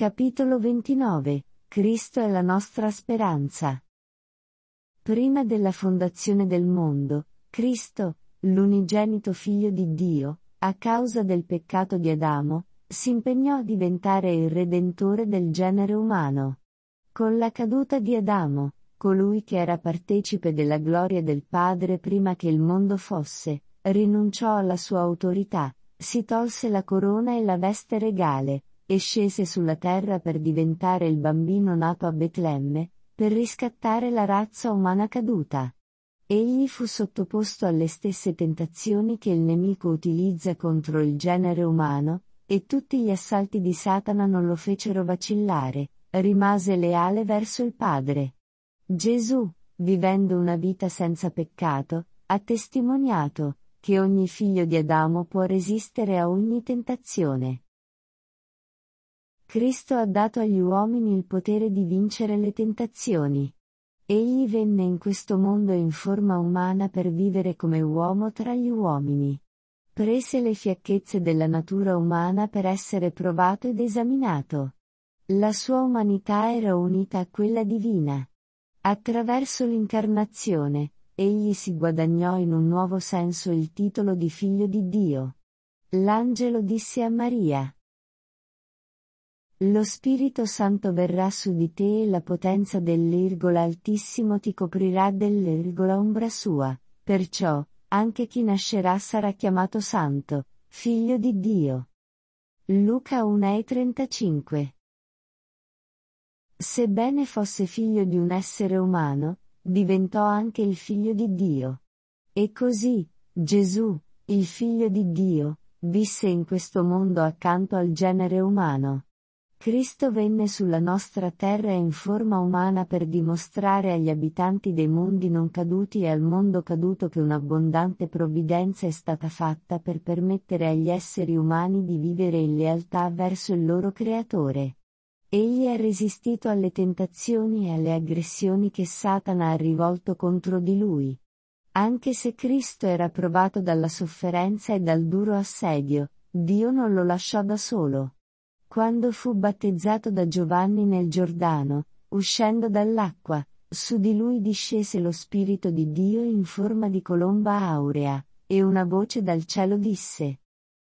Capitolo 29. Cristo è la nostra speranza. Prima della fondazione del mondo, Cristo, l'unigenito Figlio di Dio, a causa del peccato di Adamo, si impegnò a diventare il Redentore del genere umano. Con la caduta di Adamo, colui che era partecipe della gloria del Padre prima che il mondo fosse, rinunciò alla sua autorità, si tolse la corona e la veste regale, e scese sulla terra per diventare il bambino nato a Betlemme, per riscattare la razza umana caduta. Egli fu sottoposto alle stesse tentazioni che il nemico utilizza contro il genere umano, e tutti gli assalti di Satana non lo fecero vacillare, rimase leale verso il Padre. Gesù, vivendo una vita senza peccato, ha testimoniato che ogni figlio di Adamo può resistere a ogni tentazione. Cristo ha dato agli uomini il potere di vincere le tentazioni. Egli venne in questo mondo in forma umana per vivere come uomo tra gli uomini. Prese le fiacchezze della natura umana per essere provato ed esaminato. La sua umanità era unita a quella divina. Attraverso l'incarnazione, egli si guadagnò in un nuovo senso il titolo di Figlio di Dio. L'angelo disse a Maria: Lo Spirito Santo verrà su di te e la potenza dell'Altissimo ti coprirà dell'ombra sua, perciò, anche chi nascerà sarà chiamato Santo, Figlio di Dio. Luca 1,35. Sebbene fosse figlio di un essere umano, diventò anche il Figlio di Dio. E così, Gesù, il Figlio di Dio, visse in questo mondo accanto al genere umano. Cristo venne sulla nostra terra in forma umana per dimostrare agli abitanti dei mondi non caduti e al mondo caduto che un'abbondante provvidenza è stata fatta per permettere agli esseri umani di vivere in lealtà verso il loro Creatore. Egli ha resistito alle tentazioni e alle aggressioni che Satana ha rivolto contro di lui. Anche se Cristo era provato dalla sofferenza e dal duro assedio, Dio non lo lasciò da solo. Quando fu battezzato da Giovanni nel Giordano, uscendo dall'acqua, su di lui discese lo Spirito di Dio in forma di colomba aurea, e una voce dal cielo disse: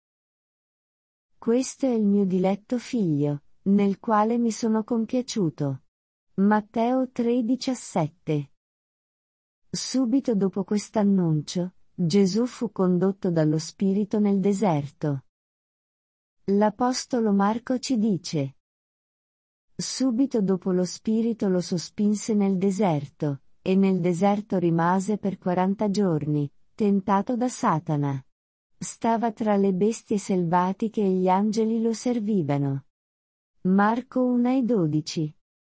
Questo è il mio diletto figlio, nel quale mi sono compiaciuto. Matteo 3,17. Subito dopo quest'annuncio, Gesù fu condotto dallo Spirito nel deserto. L'Apostolo Marco ci dice: Subito dopo lo Spirito lo sospinse nel deserto, e nel deserto rimase per 40 giorni, tentato da Satana. Stava tra le bestie selvatiche e gli angeli lo servivano. Marco 1,12.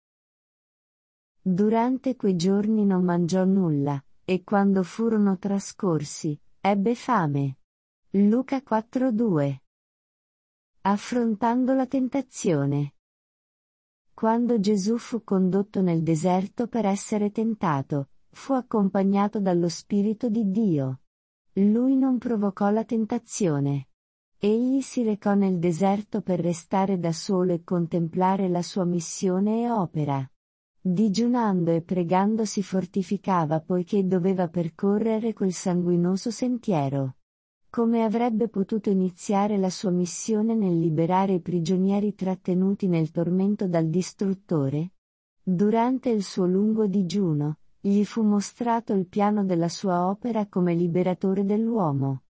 Durante quei giorni non mangiò nulla, e quando furono trascorsi, ebbe fame. Luca 4,2. Affrontando la tentazione. Quando Gesù fu condotto nel deserto per essere tentato, fu accompagnato dallo Spirito di Dio. Lui non provocò la tentazione. Egli si recò nel deserto per restare da solo e contemplare la sua missione e opera. Digiunando e pregando si fortificava poiché doveva percorrere quel sanguinoso sentiero. Come avrebbe potuto iniziare la sua missione nel liberare i prigionieri trattenuti nel tormento dal distruttore? Durante il suo lungo digiuno, gli fu mostrato il piano della sua opera come liberatore dell'uomo.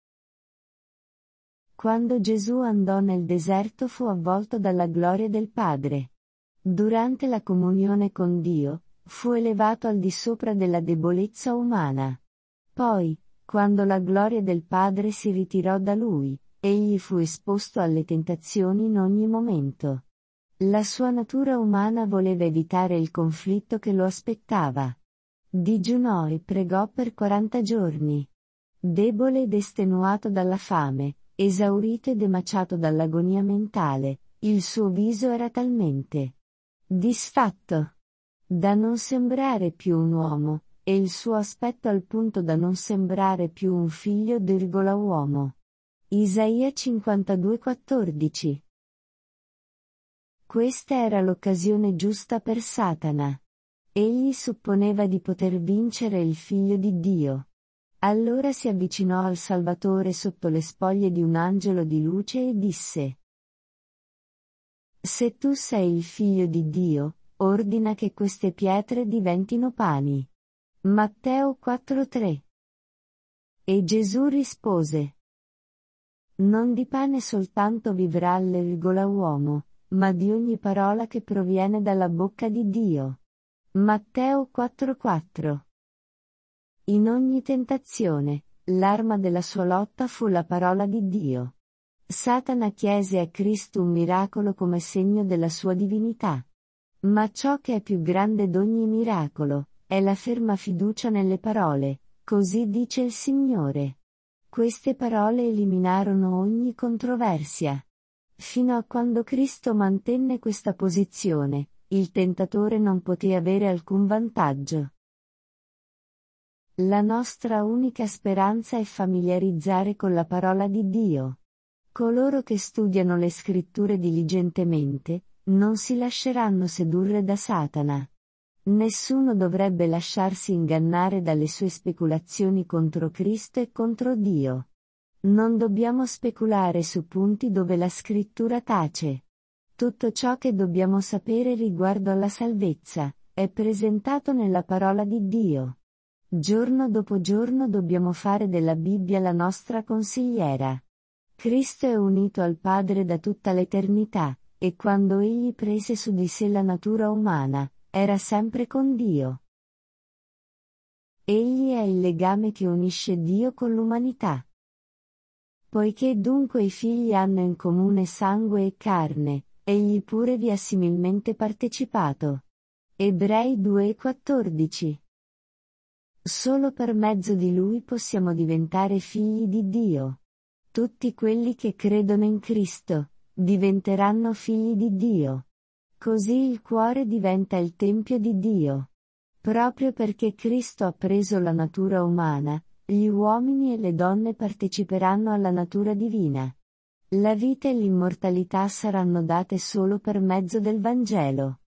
Quando Gesù andò nel deserto fu avvolto dalla gloria del Padre. Durante la comunione con Dio, fu elevato al di sopra della debolezza umana. Poi, quando la gloria del Padre si ritirò da lui, egli fu esposto alle tentazioni in ogni momento. La sua natura umana voleva evitare il conflitto che lo aspettava. Digiunò e pregò per 40 giorni. Debole ed estenuato dalla fame, esaurito ed emaciato dall'agonia mentale, il suo viso era talmente disfatto da non sembrare più un uomo, e il suo aspetto al punto da non sembrare più un figlio uomo. Isaia 52,14. Questa era l'occasione giusta per Satana. Egli supponeva di poter vincere il Figlio di Dio. Allora si avvicinò al Salvatore sotto le spoglie di un angelo di luce e disse: Se tu sei il Figlio di Dio, ordina che queste pietre diventino pani. Matteo 4:3. E Gesù rispose: Non di pane soltanto vivrà l'uomo, ma di ogni parola che proviene dalla bocca di Dio. Matteo 4:4. In ogni tentazione, l'arma della sua lotta fu la parola di Dio. Satana chiese a Cristo un miracolo come segno della sua divinità. Ma ciò che è più grande d'ogni miracolo, è la ferma fiducia nelle parole, così dice il Signore. Queste parole eliminarono ogni controversia. Fino a quando Cristo mantenne questa posizione, il tentatore non poté avere alcun vantaggio. La nostra unica speranza è familiarizzare con la parola di Dio. Coloro che studiano le scritture diligentemente, non si lasceranno sedurre da Satana. Nessuno dovrebbe lasciarsi ingannare dalle sue speculazioni contro Cristo e contro Dio. Non dobbiamo speculare su punti dove la scrittura tace. Tutto ciò che dobbiamo sapere riguardo alla salvezza, è presentato nella parola di Dio. Giorno dopo giorno dobbiamo fare della Bibbia la nostra consigliera. Cristo è unito al Padre da tutta l'eternità, e quando egli prese su di sé la natura umana, era sempre con Dio. Egli è il legame che unisce Dio con l'umanità. Poiché dunque i figli hanno in comune sangue e carne, egli pure vi ha similmente partecipato. Ebrei 2:14. Solo per mezzo di lui possiamo diventare figli di Dio. Tutti quelli che credono in Cristo, diventeranno figli di Dio. Così il cuore diventa il tempio di Dio. Proprio perché Cristo ha preso la natura umana, gli uomini e le donne parteciperanno alla natura divina. La vita e l'immortalità saranno date solo per mezzo del Vangelo.